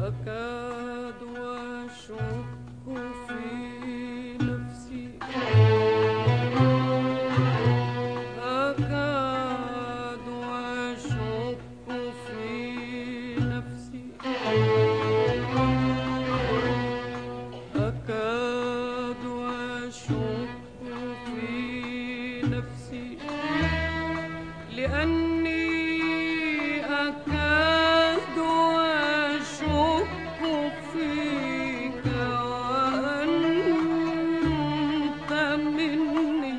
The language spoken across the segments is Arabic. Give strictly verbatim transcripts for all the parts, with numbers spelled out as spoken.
أكاد وأشك في نفسي، أكاد وأشك في نفسي، أكاد وأشك في نفسي، لأني أكاد وأشك فيك وأنت مني.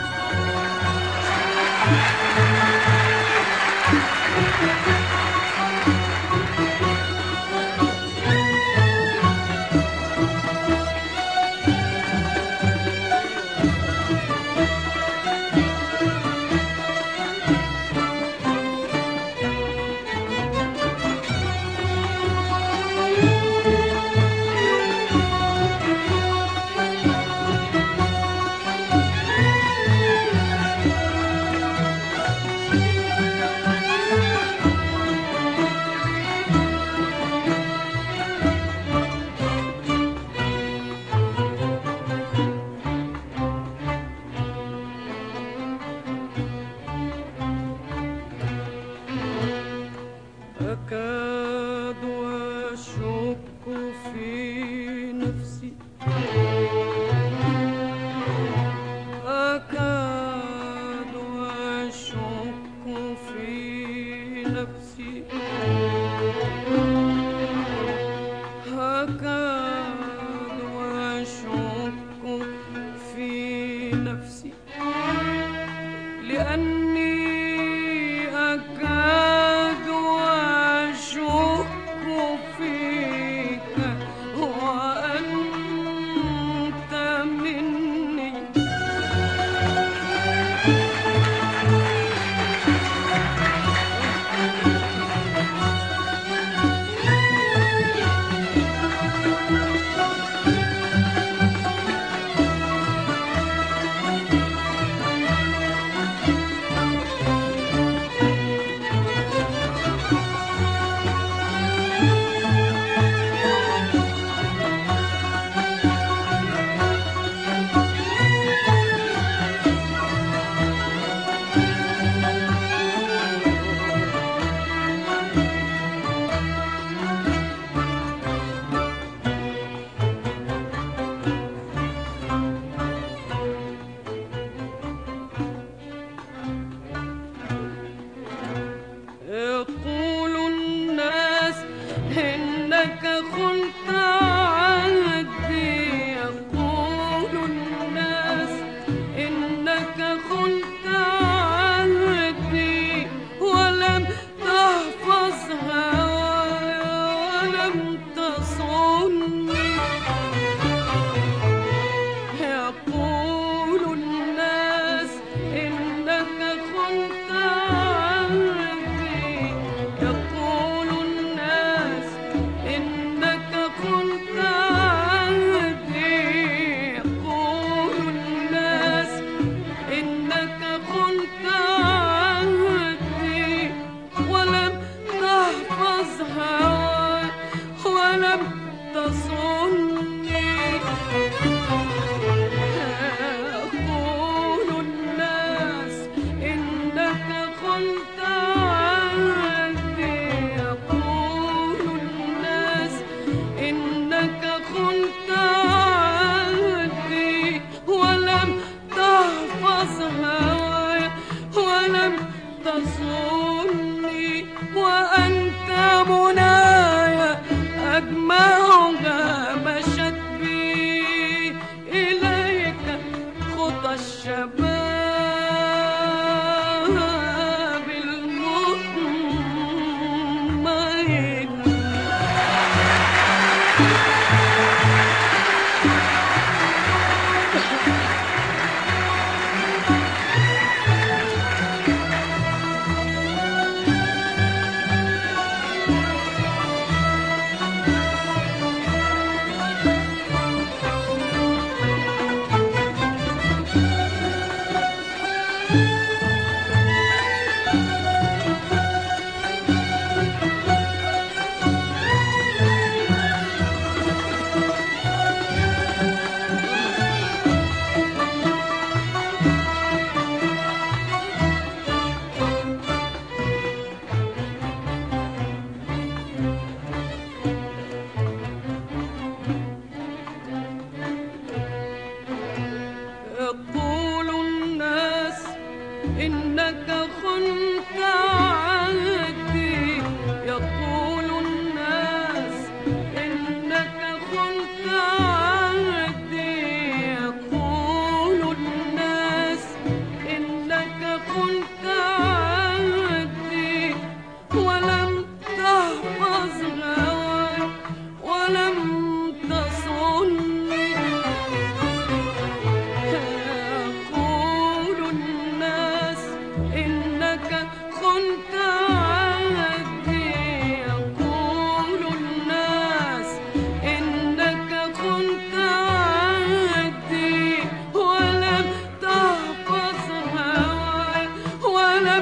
أكاد وأشك في نفسي، أكاد وأشك في نفسي، أكاد وأشك في نفسي، لأني أكاد وأشك فيك وأنت مني. يقول الناس إنك خنت عهدي، يقول الناس إنك خنت عهدي، ولم تحفظ هواي ولم تصوني. يقول الناس إنك خنت عهدي، يقول الناس إنك خنت عهدي، يقول الناس إنك خنت عهدي، ولم تحفظ هواي ولم تصوني. يقول الناس إنك خنت عهدي، يقول الناس إنك خنت عهدي، ولم تحفظ هواي ولم تصوني. وأنت مناي أجمعها مشت بي إليك خطى الشباب المطمئن. ولم تصني. يقول الناس إنك خنت عهدي، يقول الناس إنك خنت عهدي، ولم تحفظ هواي ولم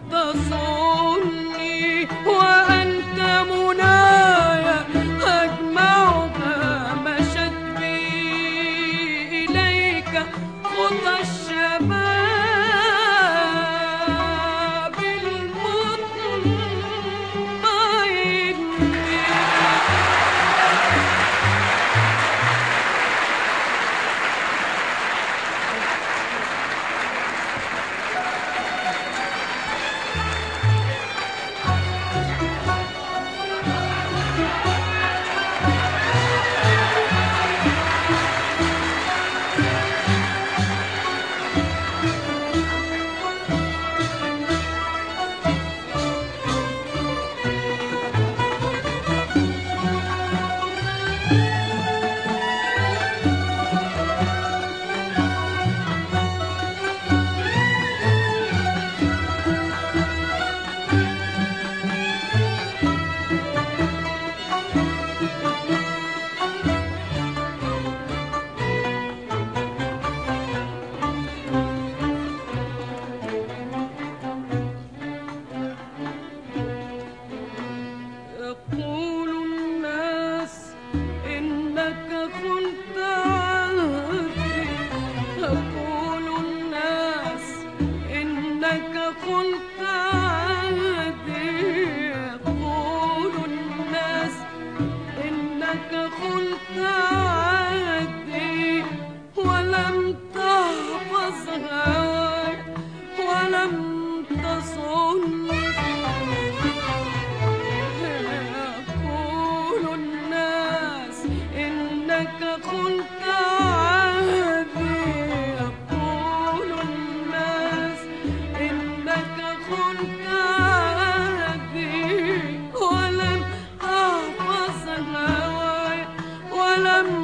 تصني. وأنت مناي أجمعها مشت بي إليك خطى الشباب المطمئن. يقول الناس إنك خنت عهدي، يقول الناس إنك خنت عهدي، يقول الناس إنك خنت عهدي، ولم تحفظ هواي ولم تصني. يقول الناس إنك خنت عهدي، يقول الناس إنك خنت عهدي، ولم تحفظ هواي ولم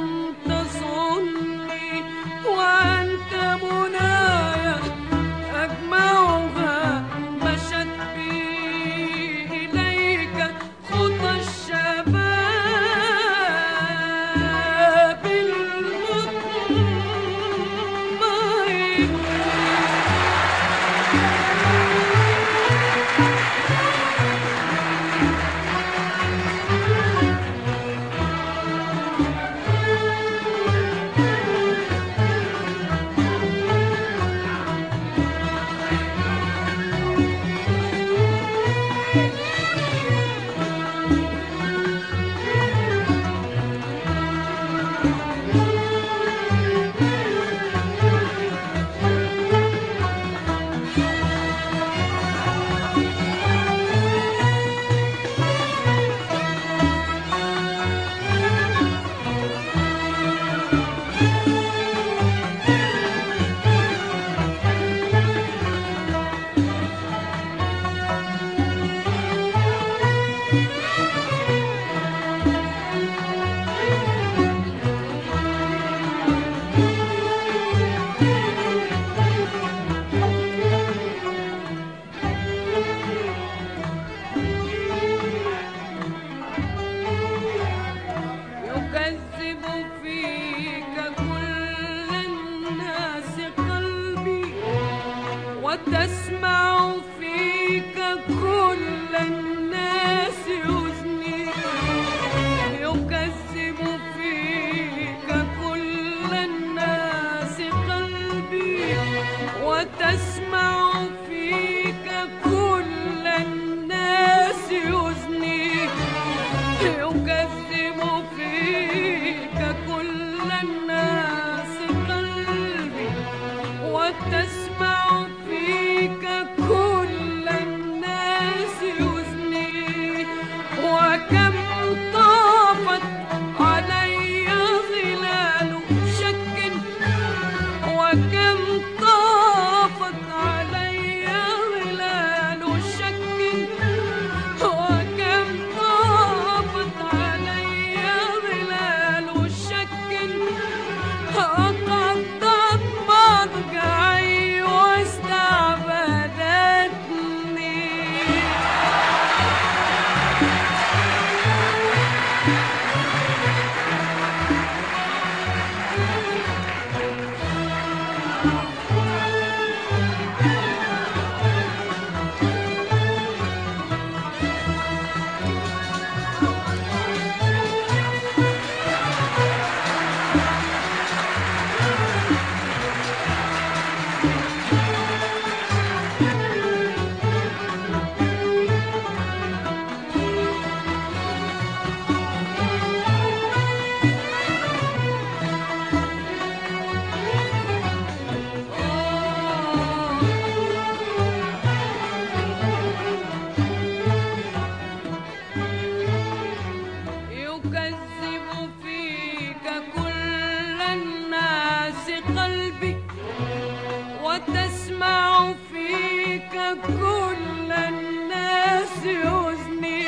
كل الناس حزني،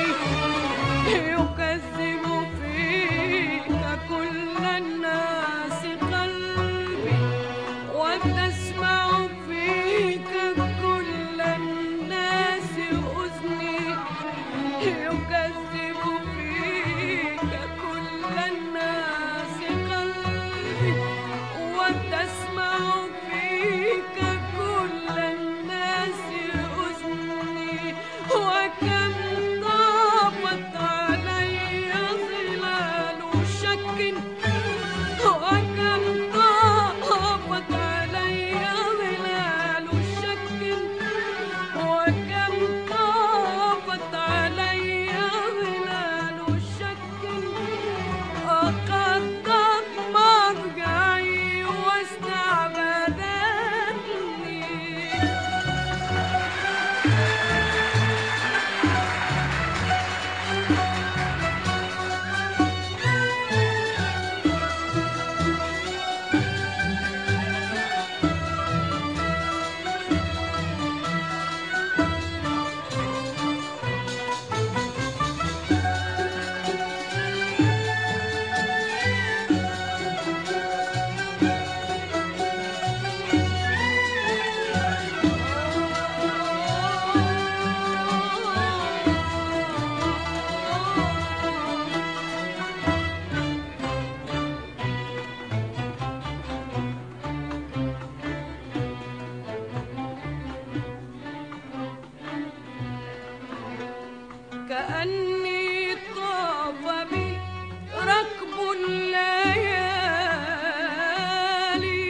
يكذب فيك كل الناس قلبي، وتسمع فيك كل الناس حزني، يكذب فيك كل الناس قلبي، وتسمع فيك كل الناس حزني، وكم طابت علي ظلال شك، وكم طابت علي ظلال شك، وكم طابت علي ظلال شك، أقدت مرجعي واستعبدتني. كأني طاف بي ركب الليالي،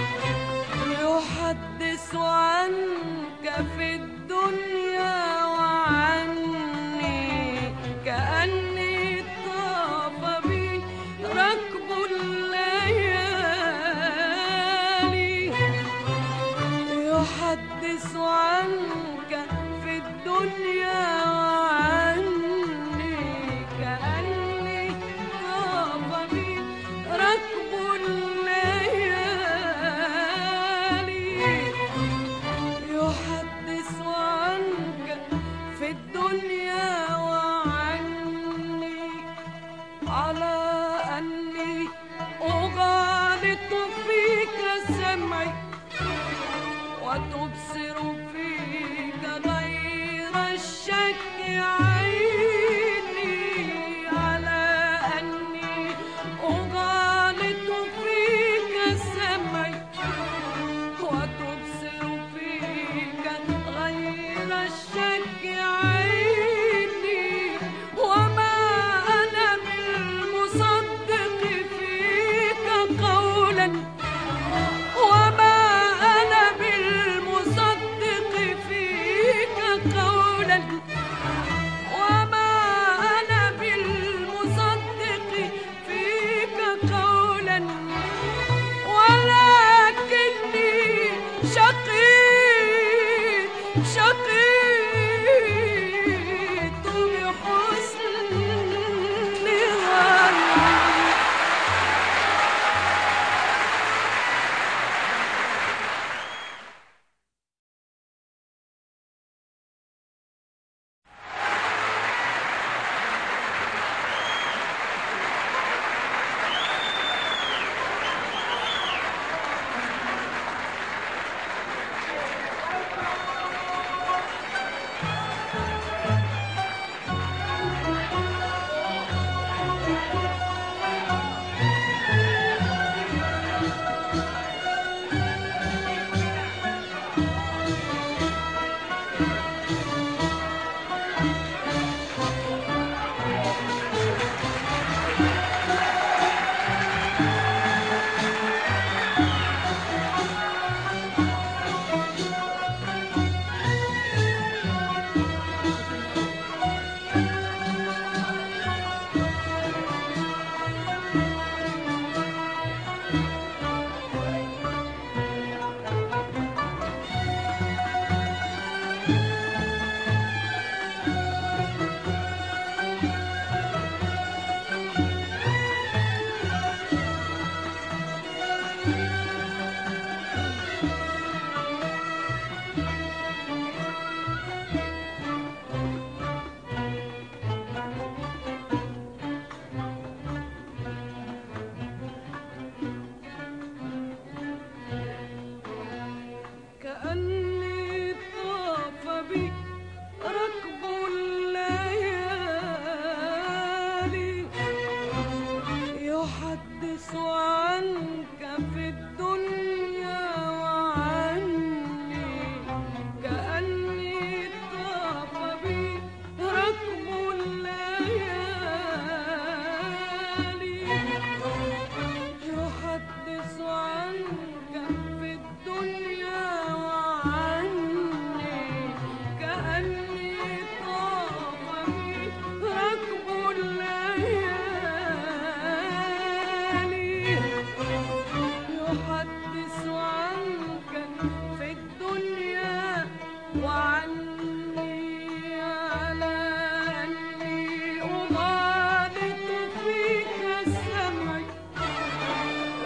يحدث عنك في الدنيا وعني، كأني طاف بي ركب الليالي، يحدث عنك في الدنيا وعني، كأني طاف بي ركب الليالي، يحدث عنك في الدنيا وعني، على أني أغالط فيك سمعي، وتبصر فيك غير الشك عيني، على أني أغالط فيك سمعي، وتبصر فيك غير الشك عيني، وما أنا بالمصدق فيك قولا، وما أنا بالمصدق فيك قولا،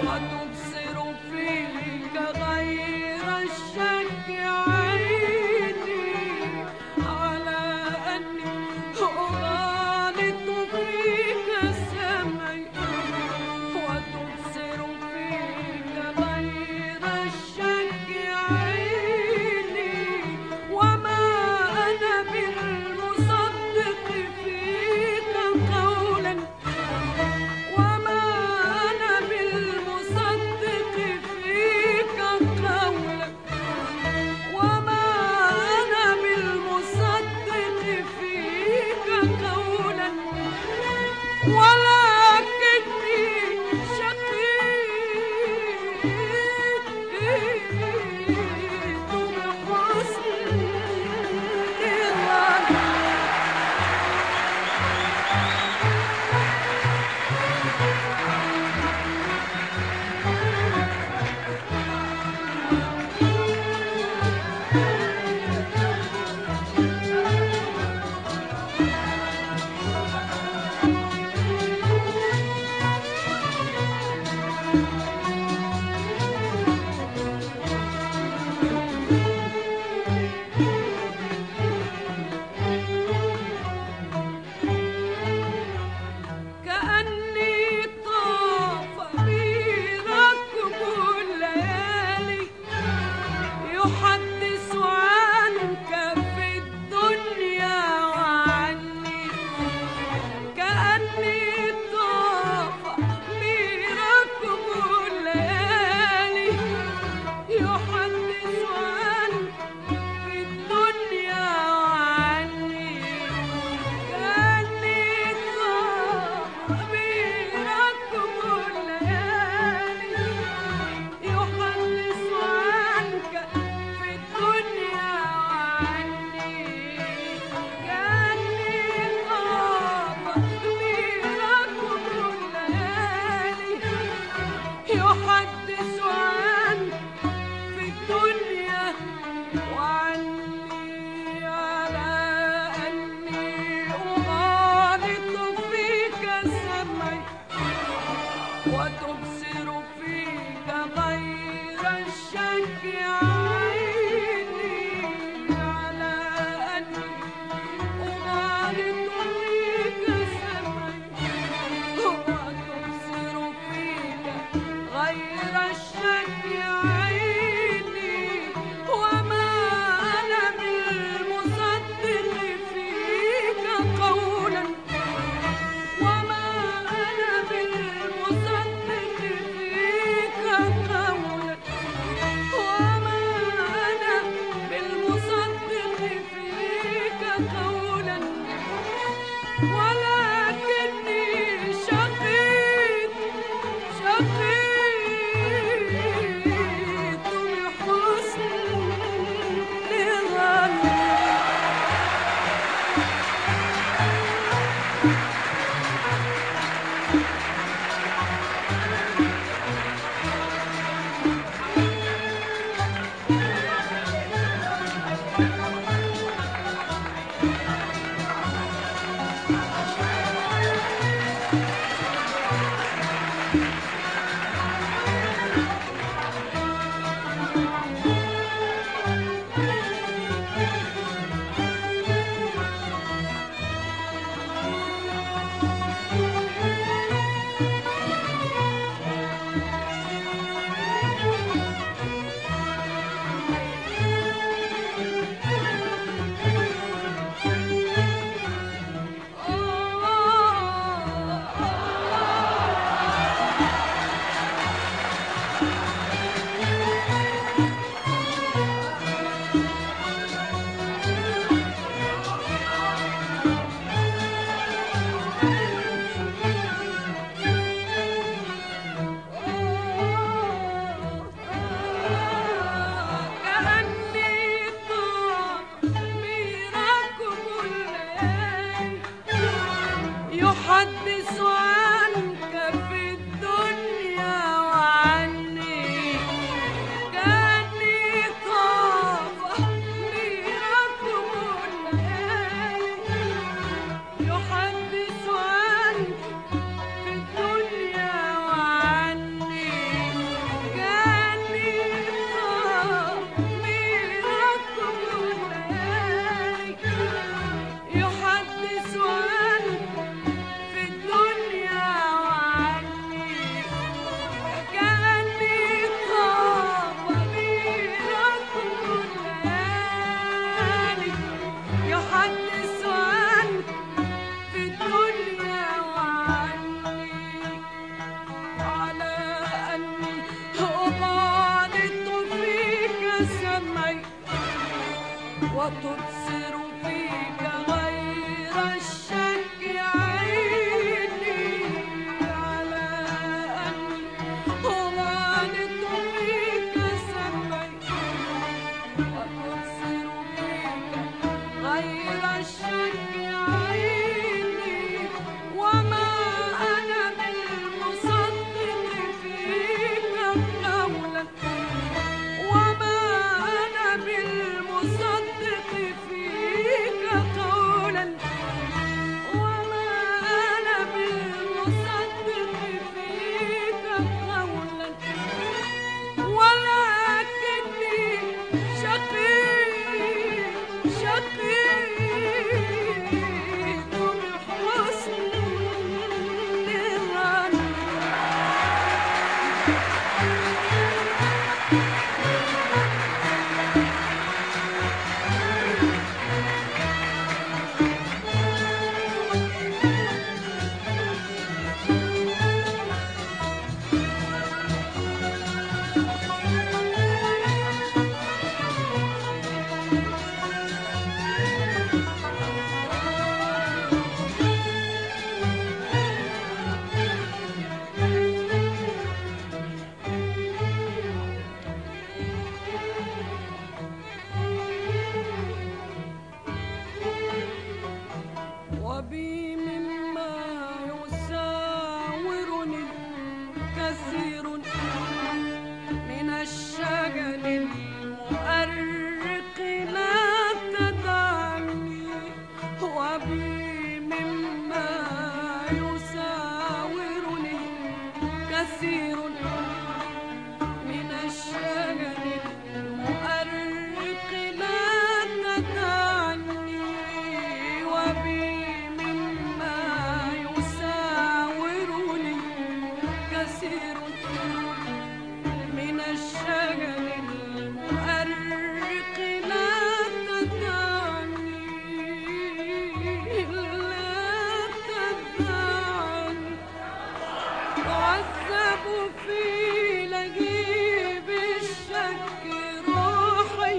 وتبصر فيك غير الشك عيني على أني أغالط فيك سمعي وتبصر فيك غير الشك عيني وما أنا بالمصدق فيك قولا وما أنا بالمصدق فيك قولا وما أنا بالمصدق فيك قولا ولكني شقيت بحسن ظني كأني طاف بي ركب الليالي يحدث عنك في الدنيا وعني كأني طاف بي ركب الليالي يحدث عنك في الدنيا وعني كأني طاف بي ركب الليالي يحدث عنك في الدنيا وعني كأني طاف بي ركب الليالي يحدث عنك في الدنيا وعني على أني أغالط فيك سمعي وتبصر فيك غير الشك عيني على أني أغالط فيك سمعي وتبصر فيك غير الشك عيني وما أنا بالمصدق فيك قولا وما أنا بالمصدق فيك قولا وما أنا بالمصدق فيك قولا ولكني شقيت شقيت بحسن ظني وتبصر فيك غير الشك عيني على أني ظننت فيك سمعي وتبصر فيك غير الشك عيني وما أنا بالمصدق فيك قولا وما أنا بالمصدق فيك قولا وما أنا بالمصدق فيك قولا ولكني شقيق شقيق بحسن الظن وبي مما يساورني كثير من الشجن المؤرق لا تدعني وبي مما يساورني كثير من الشجن المؤرق لا تدعني وبي مما يساورني كثير من الشجن المؤرق لا تدعني لا تدعني تعذب في لهيب الشك روحي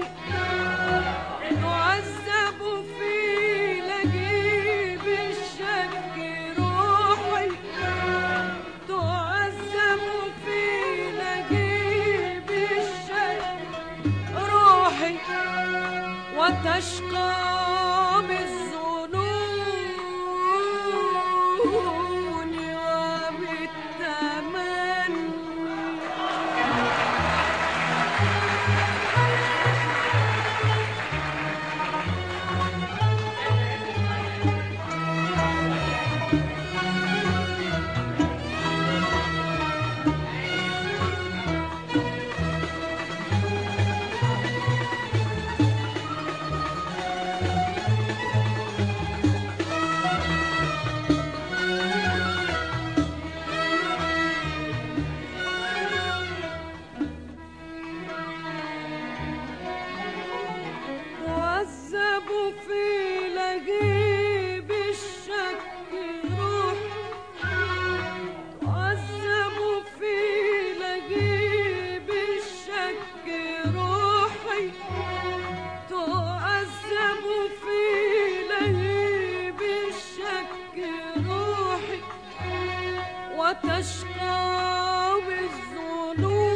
تعذب في لهيب الشك روحي تعذب في لهيب الشك روحي وتشقى بالظنون وبالتمني تعذب في لهيب الشك روحي تعذب في لهيب الشك روحي تعذب في لهيب الشك روحي وتشقى بالظنون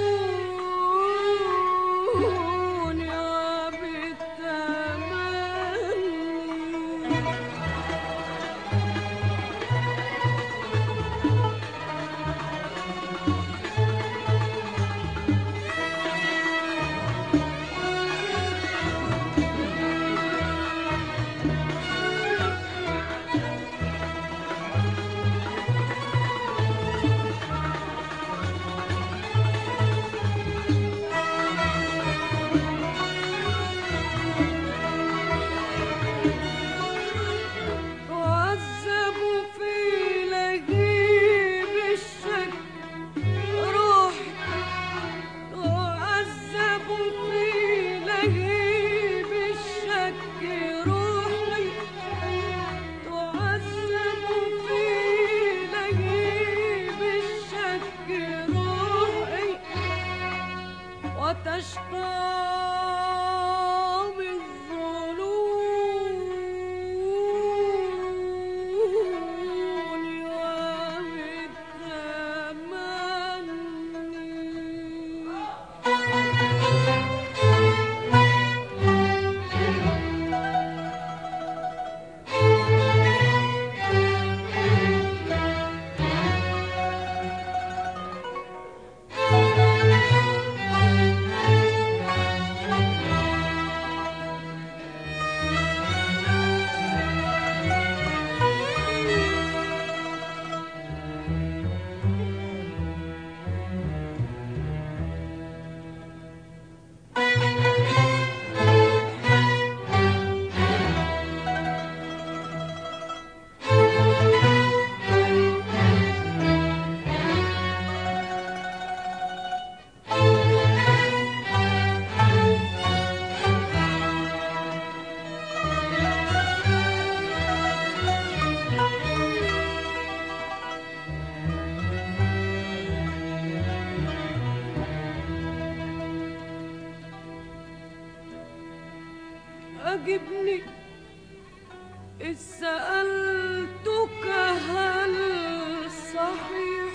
أجبني إذ سألتك هل صحيح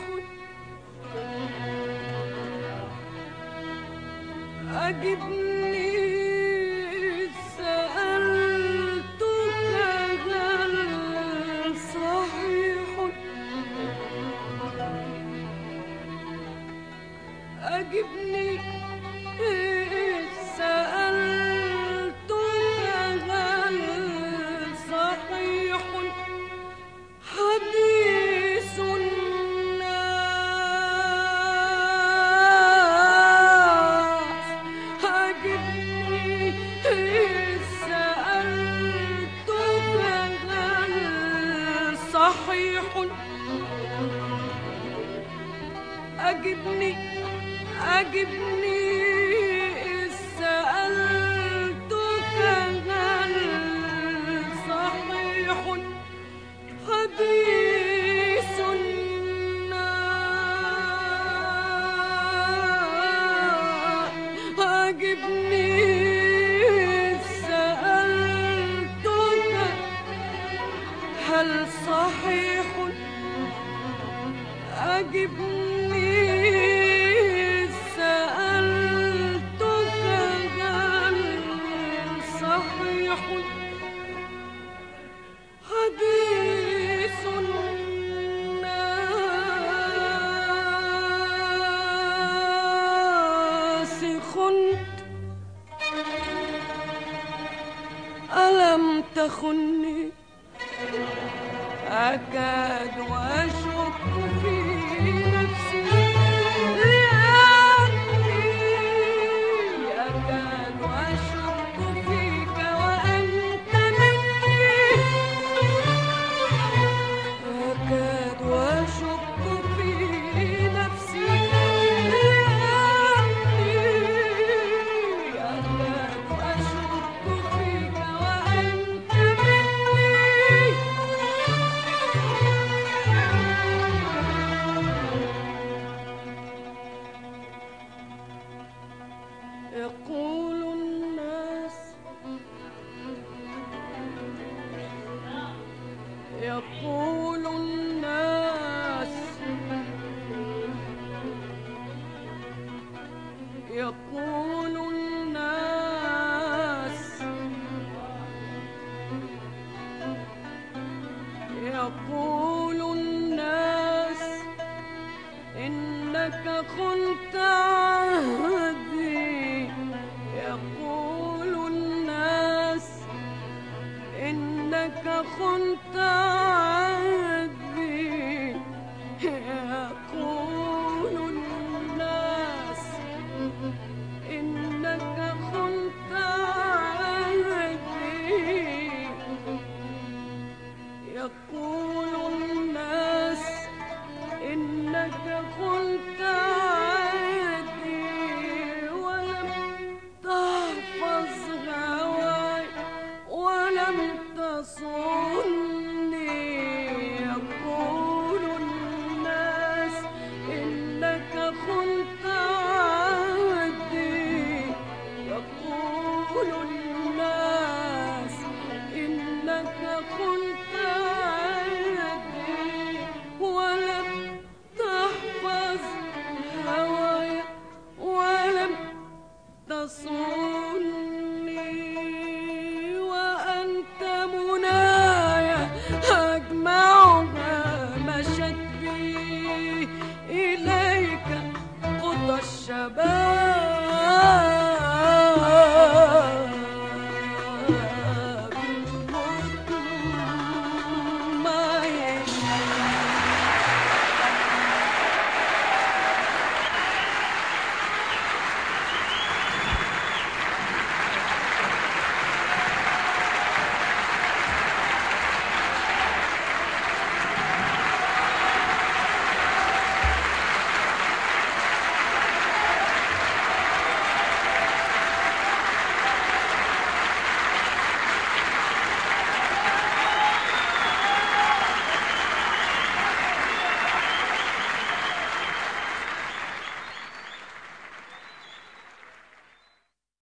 أجبني إذ سألتك هل صحيح أجبني إذ سألتك هل صحيح حديث الناس أجبني إذ سألتك هل صحيح أجبني أجبني إذ سألتك هل صحيح حديث الناس أجبني إذ سألتك هل صحيح أجبني إذ سألتك هل صحيح حديث الناس خنت ألم تخني أكاد وأشك في نفسي لأني أكاد وأشك فيك وأنت مني أكاد وأشك في نفسي لأني أكاد وأشك فيك وأنت مني يقول الناس يقول الناس يقول الناس يقول الناس إنك خنت عهدي يقول الناس إنك خنت عهدي يقول الناس إنك خنت عهدي يقول الناس إنك خنت عهدي